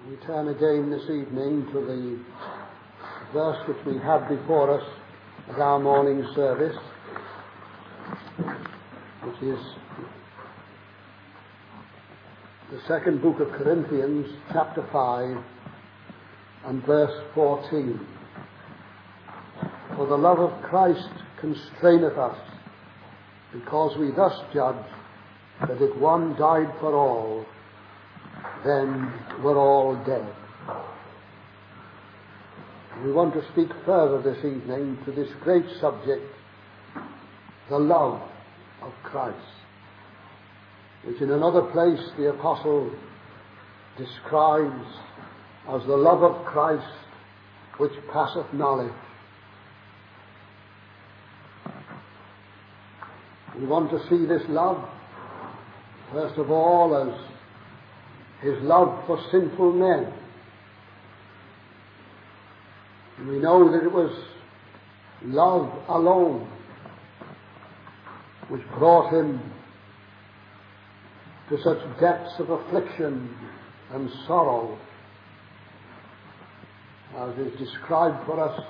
We turn again this evening to the verse which we have before us at our morning service, which is the second book of Corinthians, chapter 5 and verse 14. For the love of Christ constraineth us, because we thus judge that if one died for all, then we're all dead. We want to speak further this evening to this great subject, the love of Christ, which in another place the apostle describes as the love of Christ which passeth knowledge. We want to see this love, first of all, as his love for sinful men. And we know that it was love alone which brought him to such depths of affliction and sorrow as is described for us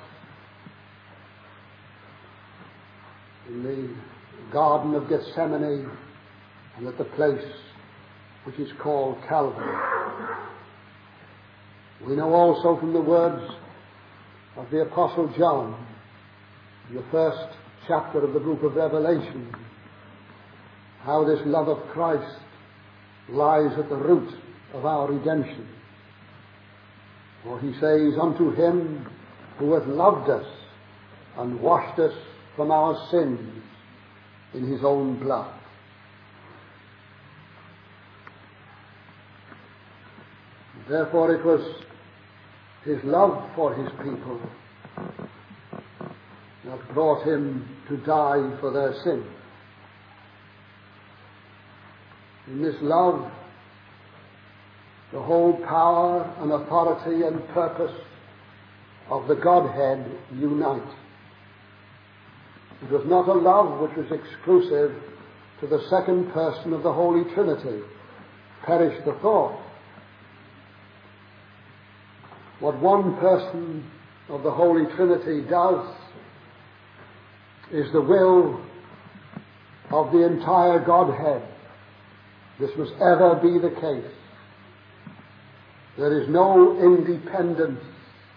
in the Garden of Gethsemane and at the place which is called Calvary. We know also from the words of the Apostle John in the first chapter of the book of Revelation how this love of Christ lies at the root of our redemption. For he says, unto him who hath loved us and washed us from our sins in his own blood. Therefore it was his love for his people that brought him to die for their sin. In this love, the whole power and authority and purpose of the Godhead unite. It was not a love which was exclusive to the second person of the Holy Trinity. Perish the thought. What one person of the Holy Trinity does is the will of the entire Godhead. This must ever be the case. There is no independence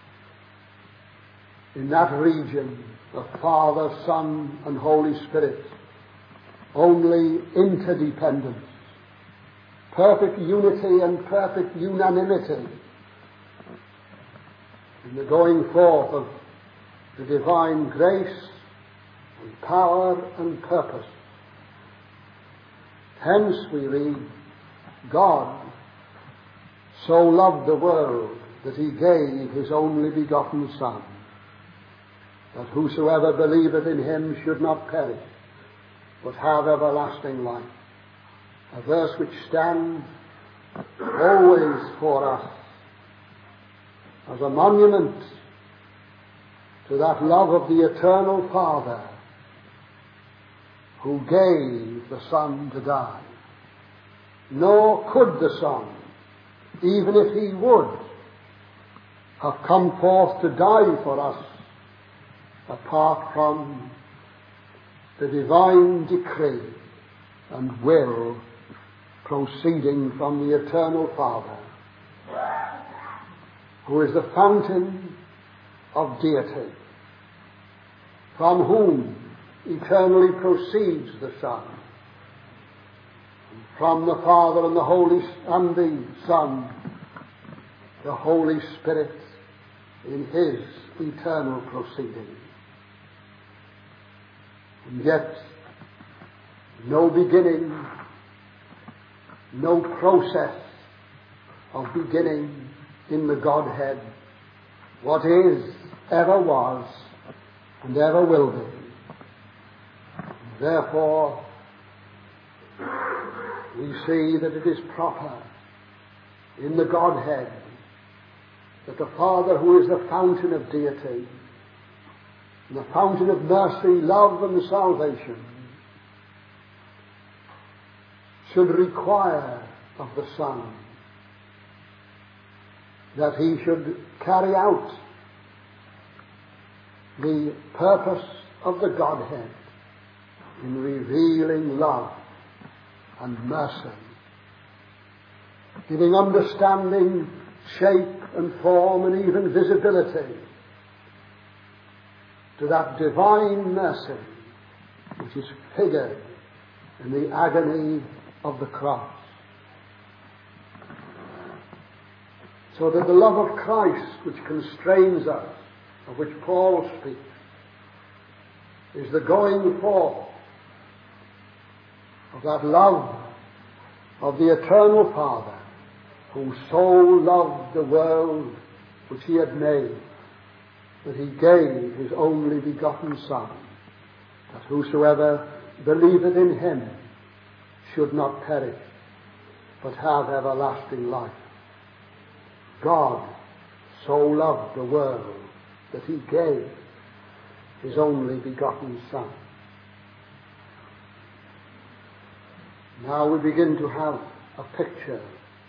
in that region of Father, Son, and Holy Spirit. Only interdependence, perfect unity and perfect unanimity in the going forth of the divine grace and power and purpose. Hence we read, God so loved the world that he gave his only begotten Son, that whosoever believeth in him should not perish, but have everlasting life. A verse which stands always for us as a monument to that love of the eternal Father who gave the Son to die. Nor could the Son, even if he would, have come forth to die for us apart from the divine decree and will proceeding from the eternal Father, who is the fountain of deity, from whom eternally proceeds the Son, and from the Father and the Son, the Holy Spirit in his eternal proceeding. And yet, no beginning, no process of beginning in the Godhead. What is, ever was, and ever will be. Therefore, we see that it is proper in the Godhead that the Father, who is the fountain of deity, and the fountain of mercy, love, and salvation, should require of the Son that he should carry out the purpose of the Godhead in revealing love and mercy, giving understanding, shape and form and even visibility to that divine mercy which is figured in the agony of the cross. So that the love of Christ which constrains us, of which Paul speaks, is the going forth of that love of the eternal Father, who so loved the world which he had made, that he gave his only begotten Son, that whosoever believeth in him should not perish, but have everlasting life. God so loved the world that he gave his only begotten Son. Now we begin to have a picture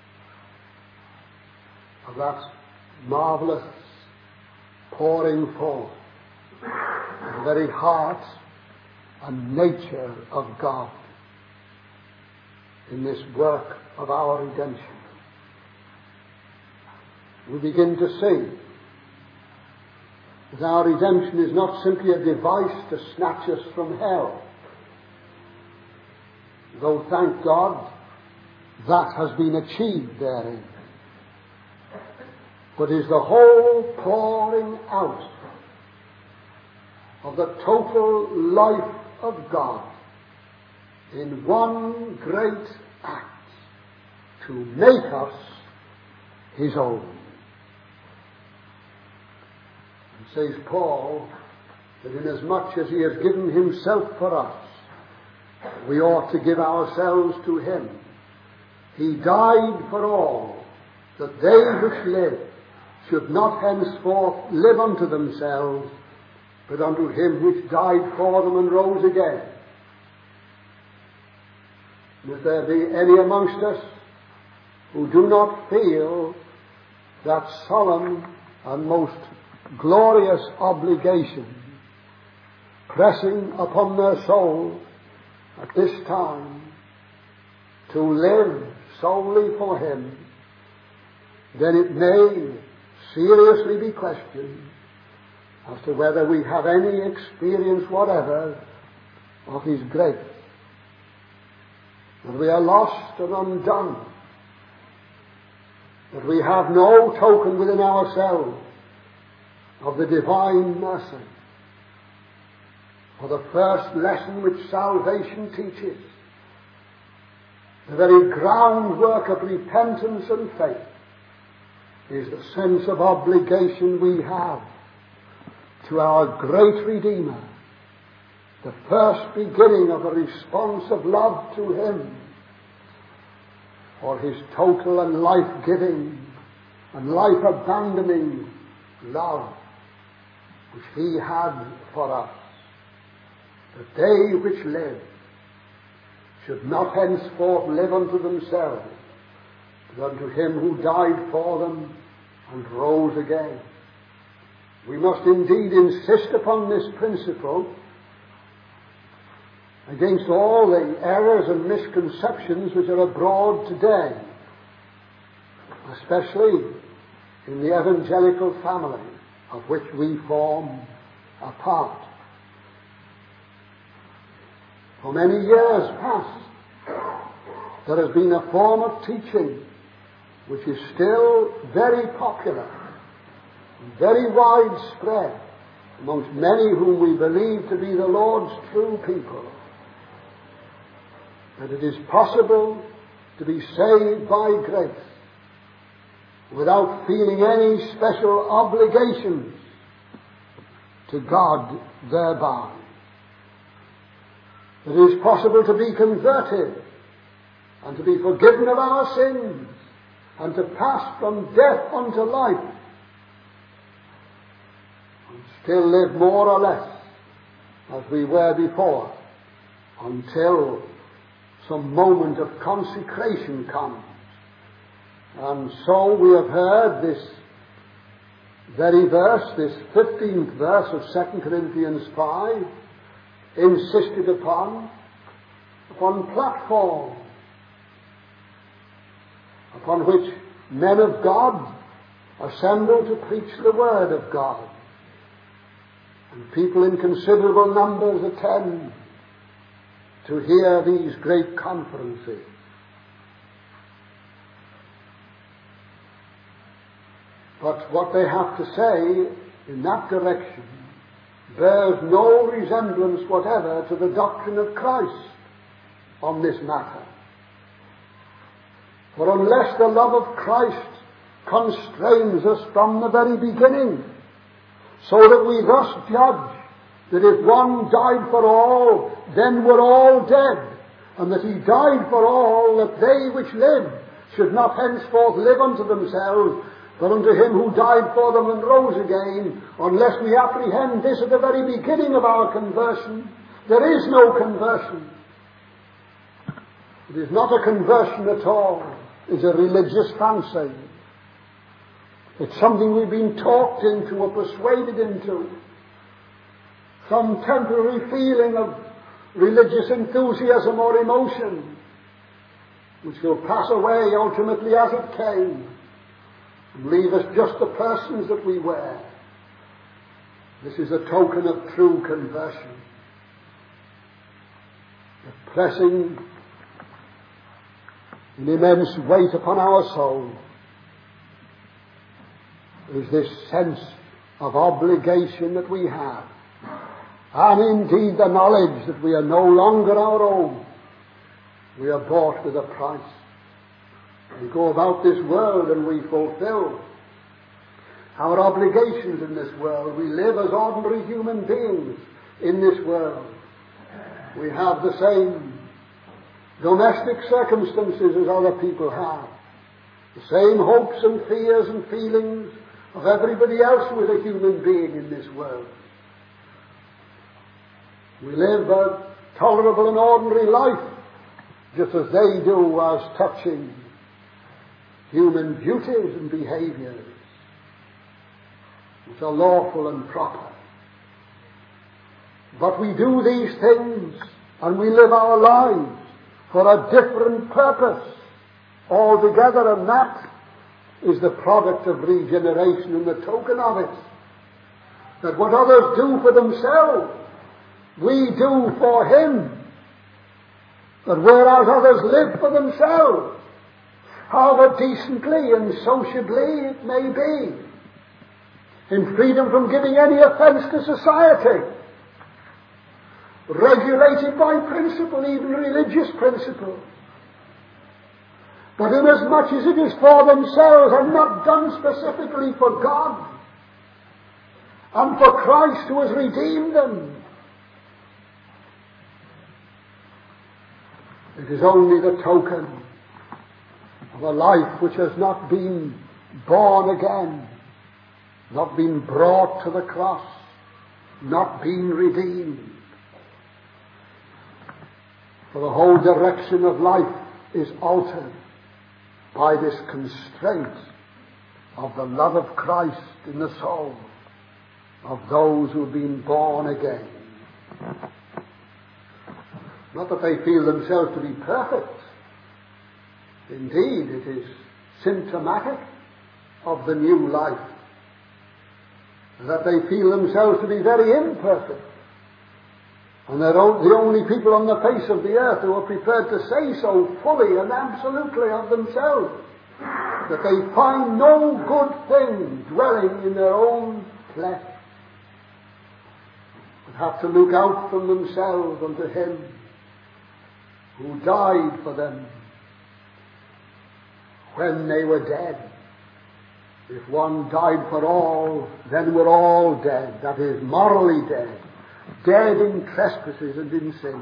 of that marvelous pouring forth of the very heart and nature of God in this work of our redemption. We begin to see that our redemption is not simply a device to snatch us from hell, though, thank God, that has been achieved therein, but is the whole pouring out of the total life of God in one great act to make us his own. And says Paul that inasmuch as he has given himself for us, we ought to give ourselves to him. He died for all, that they which live should not henceforth live unto themselves, but unto him which died for them and rose again. And if there be any amongst us who do not feel that solemn and most glorious obligation pressing upon their souls at this time to live solely for him, then it may seriously be questioned as to whether we have any experience whatever of his grace, that we are lost and undone, that we have no token within ourselves of the divine mercy. For the first lesson which salvation teaches, the very groundwork of repentance and faith, is the sense of obligation we have to our great Redeemer, the first beginning of a response of love to him for his total and life-giving and life-abandoning love which he had for us, that they which live should not henceforth live unto themselves, but unto him who died for them and rose again. We must indeed insist upon this principle against all the errors and misconceptions which are abroad today, especially in the evangelical family of which we form a part. For many years past, there has been a form of teaching which is still very popular, very widespread amongst many whom we believe to be the Lord's true people, that it is possible to be saved by grace without feeling any special obligations to God thereby. It is possible to be converted and to be forgiven of our sins and to pass from death unto life and still live more or less as we were before until some moment of consecration comes. And so we have heard this very verse, this 15th verse of 2 Corinthians 5, insisted upon platform upon which men of God assemble to preach the Word of God. And people in considerable numbers attend to hear these great conferences. But what they have to say in that direction bears no resemblance whatever to the doctrine of Christ on this matter. For unless the love of Christ constrains us from the very beginning, so that we thus judge that if one died for all, then we're all dead, and that he died for all, that they which live should not henceforth live unto themselves, but unto him who died for them and rose again, unless we apprehend this at the very beginning of our conversion, there is no conversion. It is not a conversion at all. It's a religious fancy. It's something we've been talked into or persuaded into. Some temporary feeling of religious enthusiasm or emotion, which will pass away ultimately as it came, and leave us just the persons that we were. This is a token of true conversion. The pressing an immense weight upon our soul is this sense of obligation that we have, and indeed the knowledge that we are no longer our own. We are bought with a price. We go about this world and we fulfill our obligations in this world. We live as ordinary human beings in this world. We have the same domestic circumstances as other people have, the same hopes and fears and feelings of everybody else who is a human being in this world. We live a tolerable and ordinary life, just as they do, as touching human duties and behaviours which are lawful and proper. But we do these things and we live our lives for a different purpose altogether, and that is the product of regeneration and the token of it. That what others do for themselves, we do for Him. That whereas others live for themselves, however decently and sociably it may be, in freedom from giving any offence to society, regulated by principle, even religious principle, but inasmuch as it is for themselves and not done specifically for God and for Christ who has redeemed them, it is only the token of a life which has not been born again, not been brought to the cross, not been redeemed. For the whole direction of life is altered by this constraint of the love of Christ in the soul of those who have been born again. Not that they feel themselves to be perfect. Indeed, it is symptomatic of the new life that they feel themselves to be very imperfect. And they're the only people on the face of the earth who are prepared to say so fully and absolutely of themselves, that they find no good thing dwelling in their own flesh, but have to look out from themselves unto Him who died for them when they were dead. If one died for all, then we're all dead. That is, morally dead. Dead in trespasses and in sin.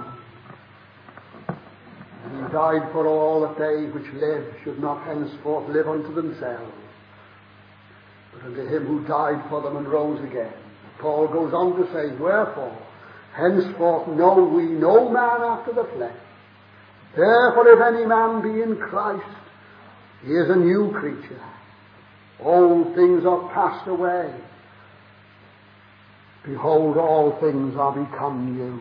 And He died for all, that they which live should not henceforth live unto themselves, but unto Him who died for them and rose again. Paul goes on to say, wherefore, henceforth know we no man after the flesh. Therefore, if any man be in Christ, he is a new creature. Old things are passed away. Behold, all things are become new.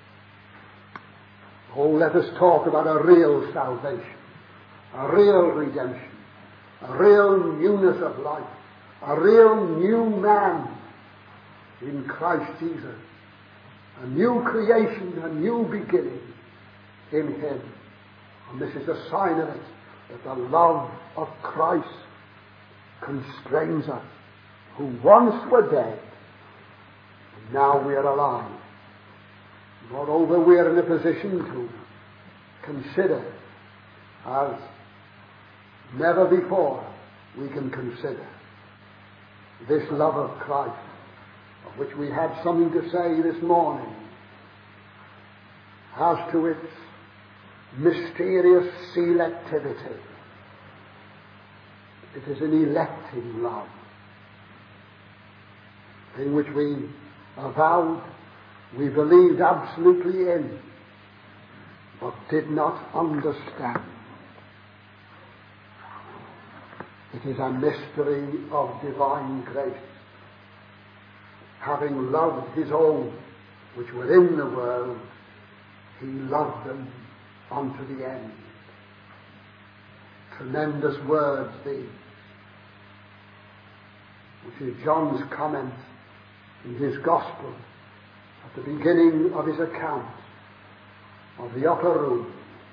Oh, let us talk about a real salvation, a real redemption, a real newness of life, a real new man in Christ Jesus, a new creation, a new beginning in Him. And this is a sign of it, that the love of Christ constrains us, who once were dead, and now we are alive. Moreover, we are in a position to consider, as never before we can consider, this love of Christ, of which we had something to say this morning, as to its mysterious selectivity. It is an electing love, in which we avowed we believed absolutely in, but did not understand. It is a mystery of divine grace. Having loved His own which were in the world, He loved them unto the end. Tremendous words these, which is John's comment in his Gospel at the beginning of his account of the upper room,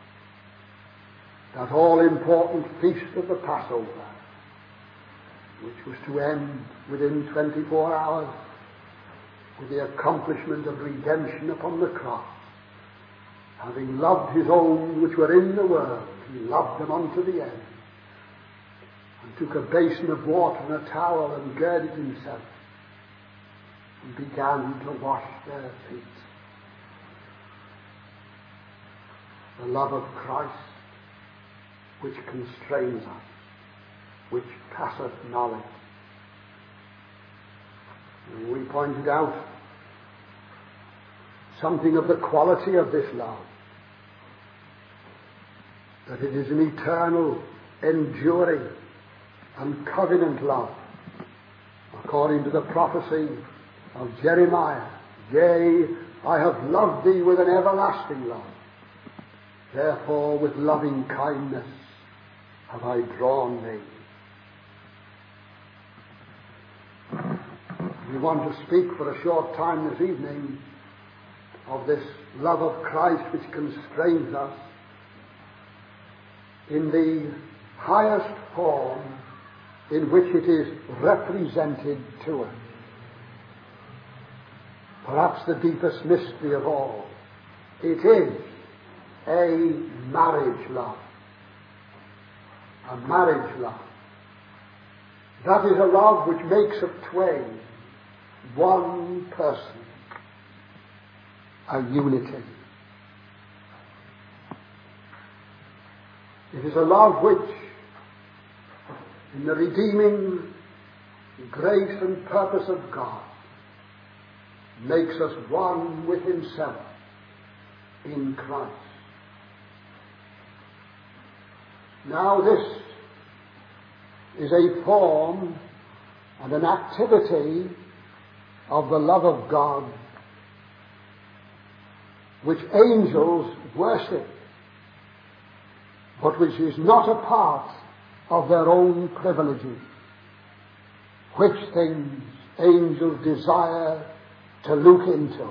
that all-important feast of the Passover, which was to end within 24 hours with the accomplishment of redemption upon the cross. Having loved His own which were in the world, He loved them unto the end, and took a basin of water and a towel and girded Himself, and began to wash their feet. The love of Christ, which constrains us, which passeth knowledge. And we pointed out something of the quality of this love, that it is an eternal, enduring, and covenant love, according to the prophecy of Jeremiah. Yea, I have loved thee with an everlasting love. Therefore with loving kindness have I drawn thee. We want to speak for a short time this evening of this love of Christ which constrains us in the highest form in which it is represented to us. Perhaps the deepest mystery of all. It is a marriage love. A marriage love. That is a love which makes of twain one person. A unity. It is a love which, in the redeeming grace and purpose of God, makes us one with Himself in Christ. Now this is a form and an activity of the love of God which angels worship, but which is not a part of their own privileges, which things angels desire to look into.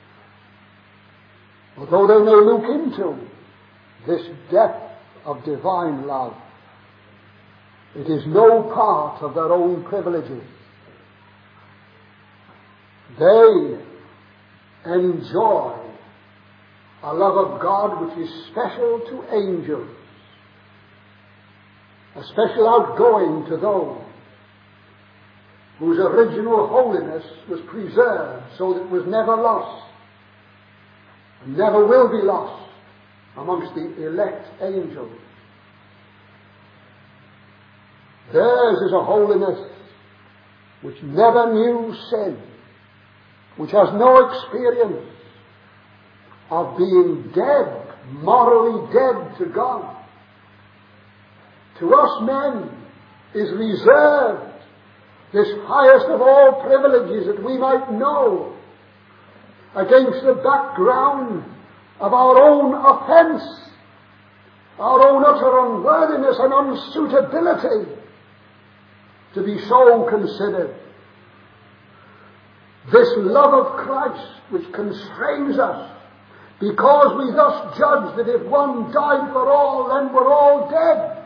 Although they may look into this depth of divine love, it is no part of their own privileges. They enjoy a love of God which is special to angels, a special outgoing to those whose original holiness was preserved so that it was never lost and never will be lost amongst the elect angels. Theirs is a holiness which never knew sin, which has no experience of being dead, morally dead to God. To us men, is reserved, this highest of all privileges, that we might know, against the background of our own offence, our own utter unworthiness and unsuitability, to be so considered. This love of Christ which constrains us, because we thus judge that if one died for all, then we're all dead.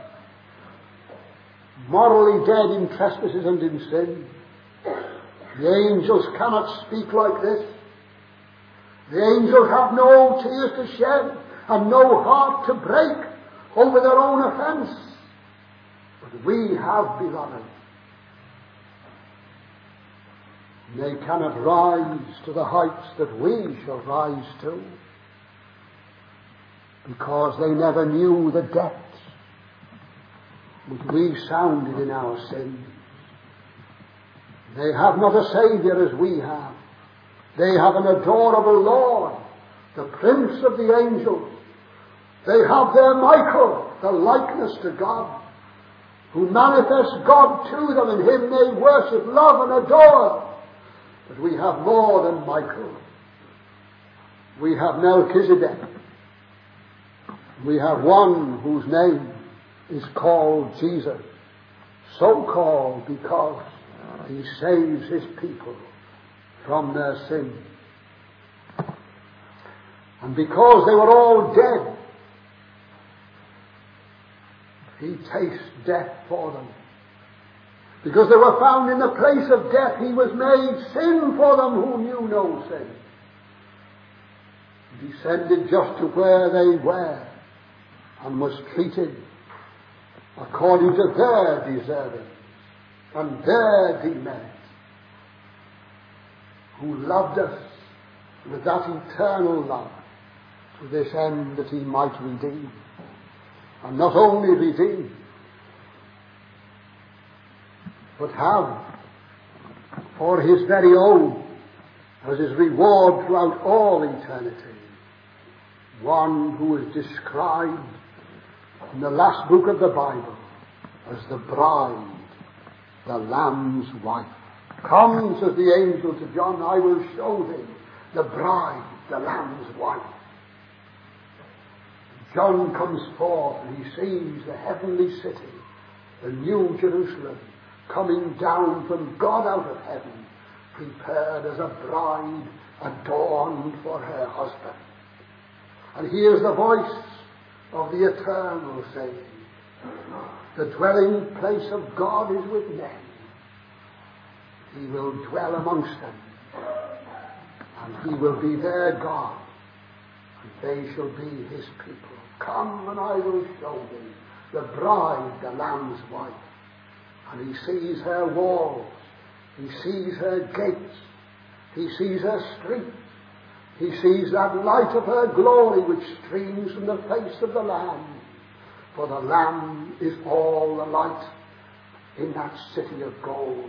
Morally dead in trespasses and in sin. The angels cannot speak like this. The angels have no tears to shed and no heart to break over their own offence. But we have, beloved. They cannot rise to the heights that we shall rise to, because they never knew the depths which we sounded in our sins. They have not a Saviour as we have. They have an adorable Lord, the Prince of the angels. They have their Michael, the likeness to God, who manifests God to them, and him they worship, love and adore. But we have more than Michael. We have Melchizedek. We have one whose name is called Jesus, so called because he saves his people from their sin. And because they were all dead, he tastes death for them. Because they were found in the place of death, he was made sin for them who knew no sin. He descended just to where they were and was treated according to their deserving and their demerit, who loved us with that eternal love to this end that he might redeem. And not only redeem, but have for his very own, as his reward throughout all eternity, one who is described in the last book of the Bible as the bride, the Lamb's wife. Come, says the angel to John, I will show thee the bride, the Lamb's wife. John comes forth and he sees the heavenly city, the new Jerusalem, coming down from God out of heaven, prepared as a bride adorned for her husband. And hears the voice of the Eternal saying, the dwelling place of God is with men. He will dwell amongst them, and he will be their God, and they shall be his people. Come, and I will show thee the bride, the Lamb's wife. And he sees her walls, he sees her gates, he sees her streets, he sees that light of her glory which streams from the face of the Lamb. For the Lamb is all the light in that city of gold.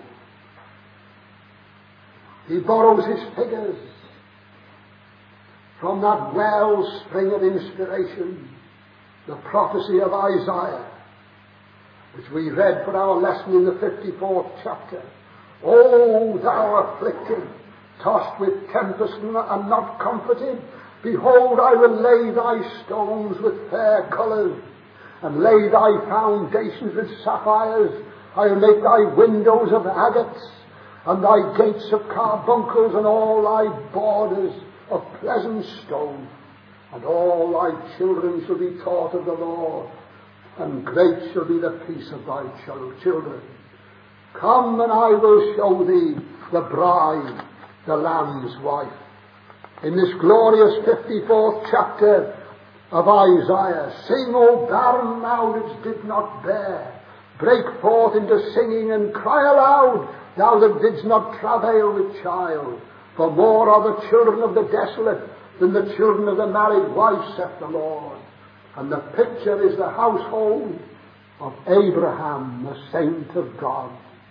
He borrows his figures from that wellspring of inspiration, the prophecy of Isaiah, which we read for our lesson in the 54th chapter. O thou afflicted, tossed with tempest and not comforted, behold, I will lay thy stones with fair colours, and lay thy foundations with sapphires. I will make thy windows of agates, and thy gates of carbuncles, and all thy borders of pleasant stone. And all thy children shall be taught of the Lord, and great shall be the peace of thy children. Come, and I will show thee the bride, the Lamb's wife. In this glorious 54th chapter of Isaiah, sing, O barren thou that didst not bear. Break forth into singing and cry aloud, thou that didst not travail with child. For more are the children of the desolate than the children of the married wife, saith the Lord. And the picture is the household of Abraham, the saint of God.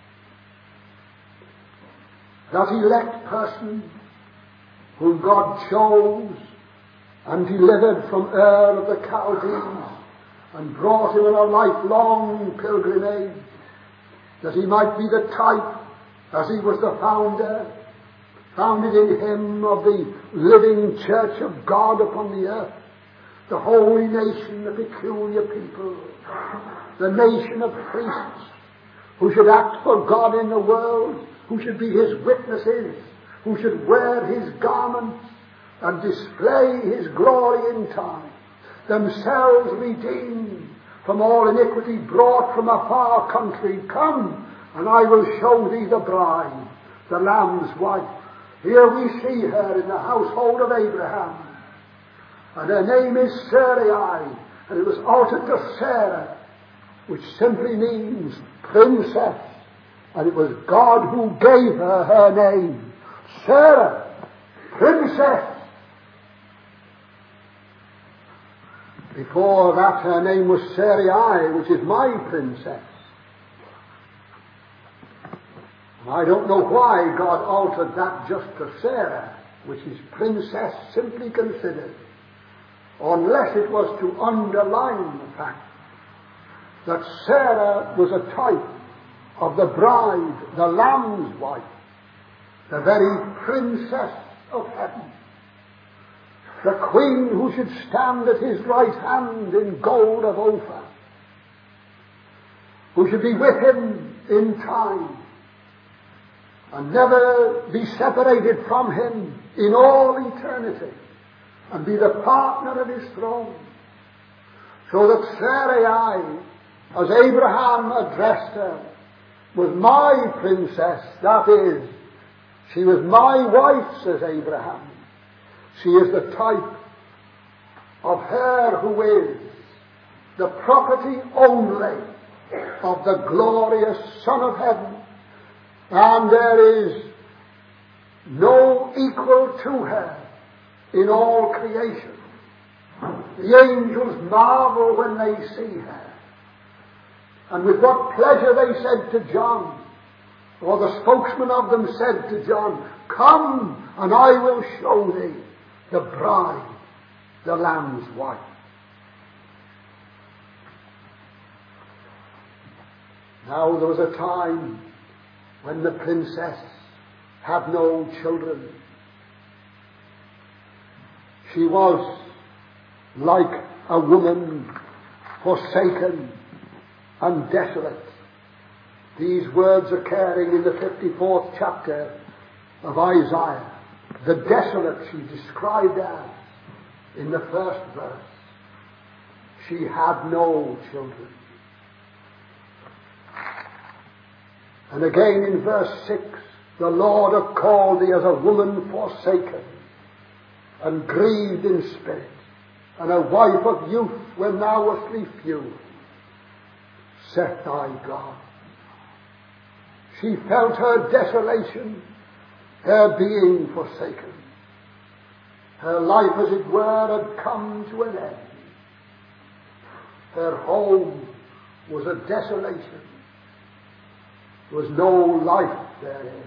That elect person whom God chose and delivered from Ur of the Chaldees and brought him on a lifelong pilgrimage that he might be the type, as he was the founder, founded in him, of the living church of God upon the earth, the holy nation, the peculiar people, the nation of priests, who should act for God in the world, who should be his witnesses, who should wear his garments and display his glory in time, themselves redeemed from all iniquity, brought from a far country. Come, and I will show thee the bride, the Lamb's wife. Here we see her in the household of Abraham, and her name is Sarai, and it was altered to Sarah, which simply means princess, and it was God who gave her her name, Sarah, princess. Before that, her name was Sarai, which is my princess. And I don't know why God altered that just to Sarah, which is princess simply considered, unless it was to underline the fact that Sarah was a type of the bride, the Lamb's wife, the very princess of heaven, the queen who should stand at his right hand in gold of Ophir, who should be with him in time and never be separated from him in all eternity, and be the partner of his throne. So that Sarai, as Abraham addressed her, was my princess. That is, she was my wife, says Abraham. She is the type of her who is the property only of the glorious Son of Heaven, and there is no equal to her in all creation. The angels marvel when they see her, and with what pleasure they said to John, or the spokesman of them said to John, "Come, and I will show thee the bride, the Lamb's wife." Now there was a time when the princess had no children. She was like a woman forsaken and desolate. These words occurring in the 54th chapter of Isaiah. The desolate she described as in the first verse. She had no children. And again in verse 6, the Lord hath called thee as a woman forsaken and grieved in spirit, and a wife of youth when thou wast refused, saith thy God. She felt her desolation, her being forsaken. Her life, as it were, had come to an end. Her home was a desolation. There was no life therein.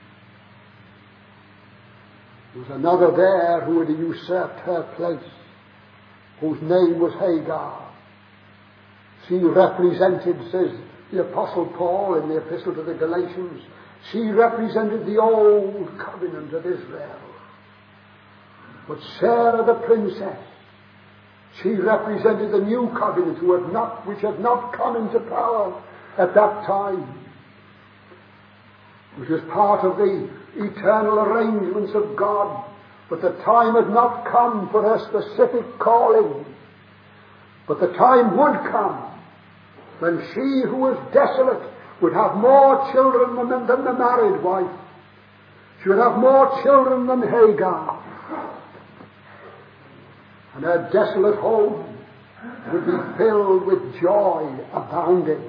There was another there who had usurped her place, whose name was Hagar. She represented, says the Apostle Paul in the Epistle to the Galatians, she represented the old covenant of Israel. But Sarah the princess, she represented the new covenant which had not come into power at that time, which was part of the eternal arrangements of God. But the time had not come for her specific calling. But the time would come when she who was desolate would have more children than the married wife. She would have more children than Hagar. And her desolate home would be filled with joy abounding.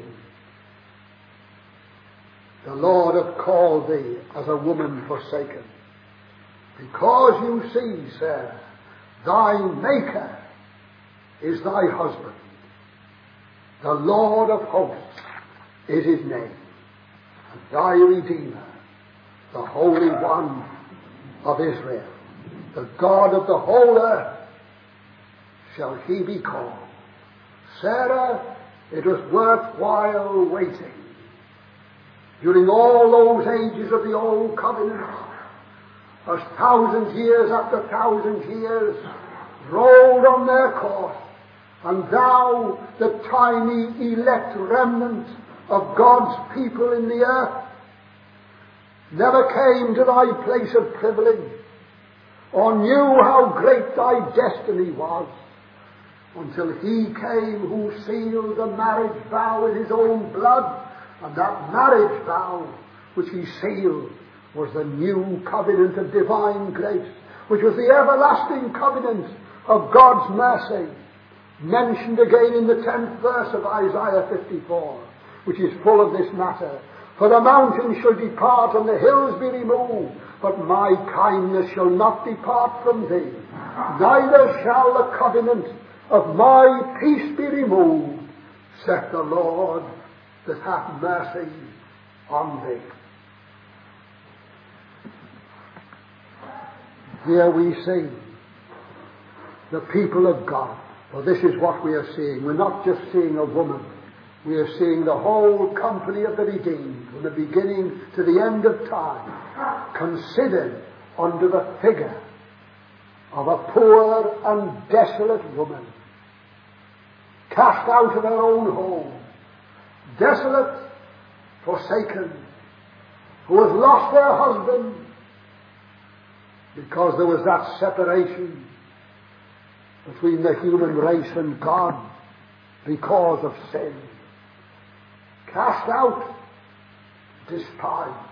The Lord hath called thee as a woman forsaken, because you see, Sarah, thy Maker is thy husband. The Lord of hosts is his name, and thy Redeemer, the Holy One of Israel. The God of the whole earth shall he be called. Sarah, it was worthwhile waiting. during all those ages of the Old Covenant, as thousands years after thousands years rolled on their course, and thou, the tiny elect remnant of God's people in the earth, never came to thy place of privilege, or knew how great thy destiny was, until he came who sealed the marriage vow in his own blood, and that marriage vow which he sealed was the new covenant of divine grace, which was the everlasting covenant of God's mercy, mentioned again in the 10th verse of Isaiah 54, which is full of this matter. For the mountains shall depart and the hills be removed, but my kindness shall not depart from thee, neither shall the covenant of my peace be removed, saith the Lord that hath mercy on thee. Here we see the people of God. For this is what we are seeing. We're not just seeing a woman. We are seeing the whole company of the redeemed, from the beginning to the end of time, considered under the figure of a poor and desolate woman, cast out of her own home, desolate, forsaken, who has lost her husband because there was that separation between the human race and God because of sin. Cast out, despised.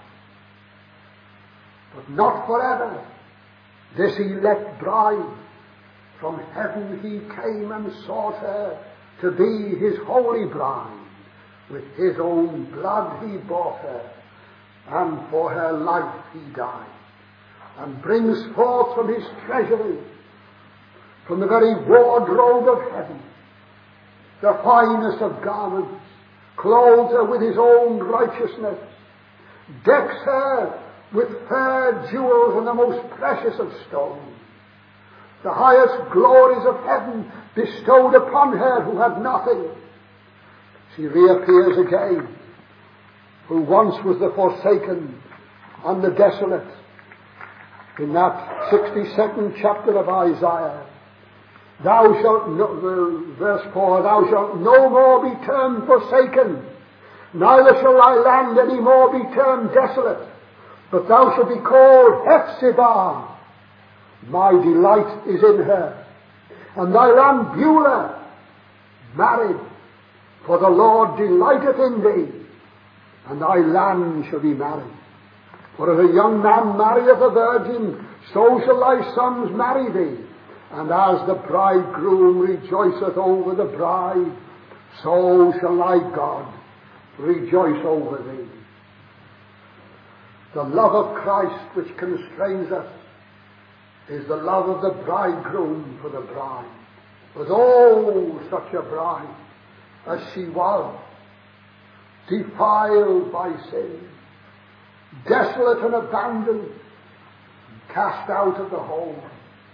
But not forever. This elect bride, from heaven he came and sought her to be his holy bride. With his own blood he bought her, and for her life he died. And brings forth from his treasury, from the very wardrobe of heaven, the finest of garments, clothes her with his own righteousness, decks her with fair jewels and the most precious of stones, the highest glories of heaven bestowed upon her who had nothing. She reappears again, who once was the forsaken and the desolate, in that 62nd chapter of Isaiah. Thou shalt, verse 4, thou shalt no more be termed forsaken, neither shall thy land any more be termed desolate, but thou shalt be called Hephzibah. My delight is in her. And thy land Beulah, married, for the Lord delighteth in thee, and thy land shall be married. For as a young man marrieth a virgin, so shall thy sons marry thee. And as the bridegroom rejoiceth over the bride, so shall thy God rejoice over thee. The love of Christ which constrains us is the love of the bridegroom for the bride. But oh, such a bride as she was, defiled by sin, desolate and abandoned, cast out of the home,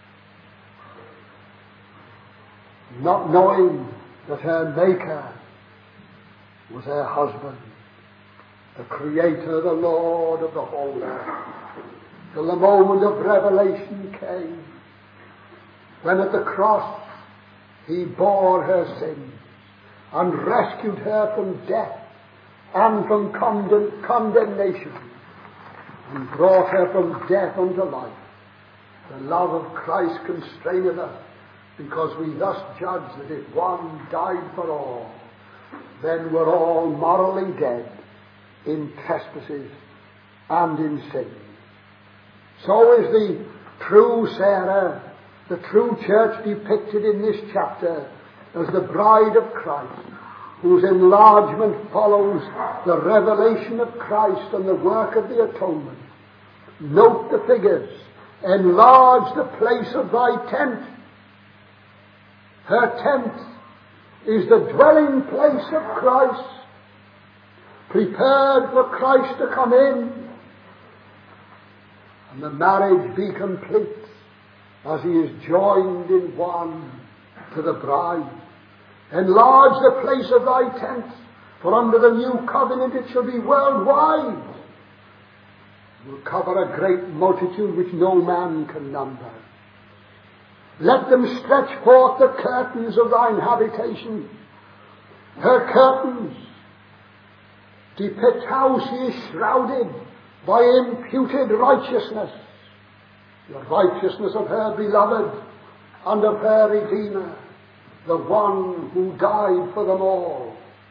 not knowing that her Maker was her husband, the Creator, the Lord of the whole earth, till the moment of revelation came, when at the cross he bore her sins and rescued her from death and from condemnation, and brought her from death unto life. The love of Christ constraineth us, because we thus judge that if one died for all, then we're all morally dead in trespasses and in sin. So is the true Sarah, the true church depicted in this chapter as the bride of Christ, whose enlargement follows the revelation of Christ and the work of the atonement. Note the figures. Enlarge the place of thy tent. Her tent is the dwelling place of Christ, prepared for Christ to come in, and the marriage be complete as he is joined in one to the bride. Enlarge the place of thy tent, For under the new covenant it shall be worldwide. It will cover a great multitude which no man can number. Let them stretch forth the curtains of thine habitation. Her curtains depict how she is shrouded by imputed righteousness. The righteousness of her beloved and of her Redeemer, the one who died for them all.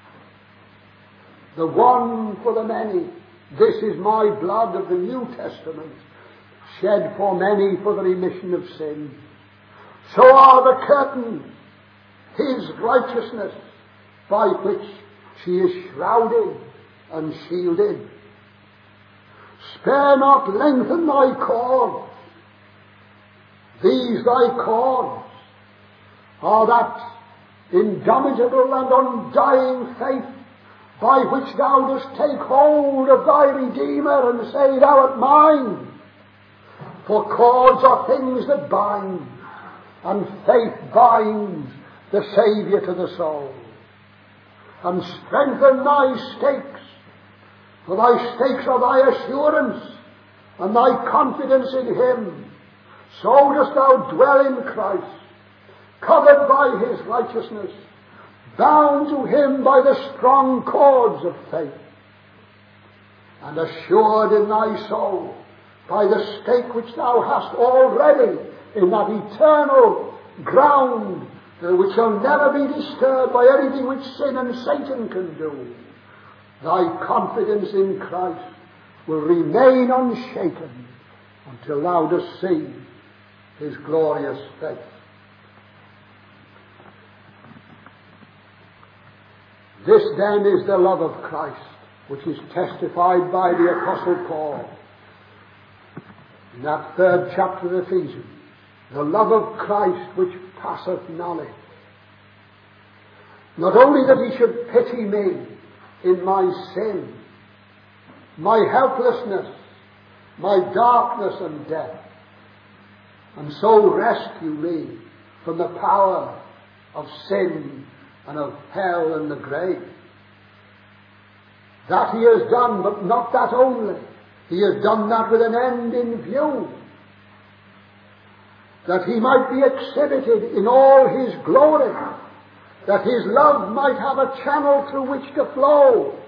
The one for the many. This is my blood of the New Testament, shed for many for the remission of sin. So are the curtains, his righteousness, by which she is shrouded and shielded. Spare not, lengthen thy cords. These thy cords are that indomitable and undying faith by which thou dost take hold of thy Redeemer and say, thou art mine. For cords are things that bind, and faith binds the Saviour to the soul. And strengthen thy stakes, for thy stakes are thy assurance and thy confidence in him. So dost thou dwell in Christ, covered by his righteousness, bound to him by the strong cords of faith, and assured in thy soul by the stake which thou hast already in that eternal ground which shall never be disturbed by anything which sin and Satan can do. Thy confidence in Christ will remain unshaken until thou dost see his glorious face. This then is the love of Christ, which is testified by the Apostle Paul in that 3rd chapter of Ephesians. The love of Christ which passeth knowledge. Not only that he should pity me in my sin, my helplessness, my darkness and death, and so rescue me from the power of sin and of hell and the grave. That he has done, but not that only. He has done that with an end in view, that he might be exhibited in all his glory, that his love might have a channel through which to flow,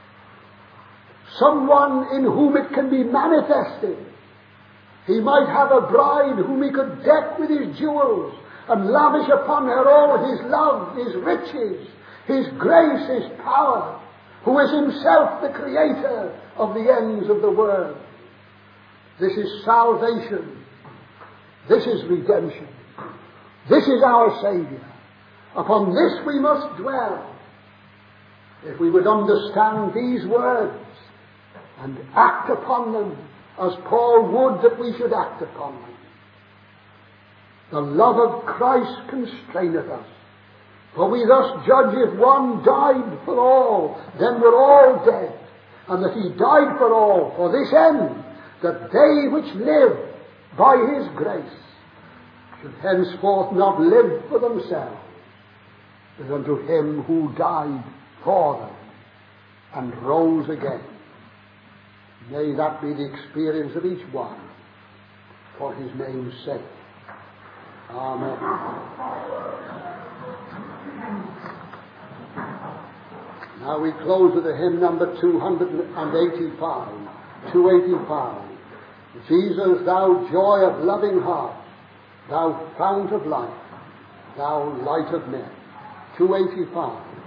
someone in whom it can be manifested. He might have a bride whom he could deck with his jewels and lavish upon her all his love, his riches, his grace, his power, who is himself the creator of the ends of the world. This is salvation. This is redemption. This is our Saviour. Upon this we must dwell, if we would understand these words and act upon them as Paul would that we should act upon them. The love of Christ constraineth us. For we thus judge, if one died for all, then we're all dead. And that he died for all, for this end, that they which live by his grace should henceforth not live for themselves, but unto him who died for them and rose again. May that be the experience of each one, for his name's sake. Amen. Now we close with the hymn number 285. 285. Jesus, thou joy of loving heart, thou fount of life, thou light of men. 285.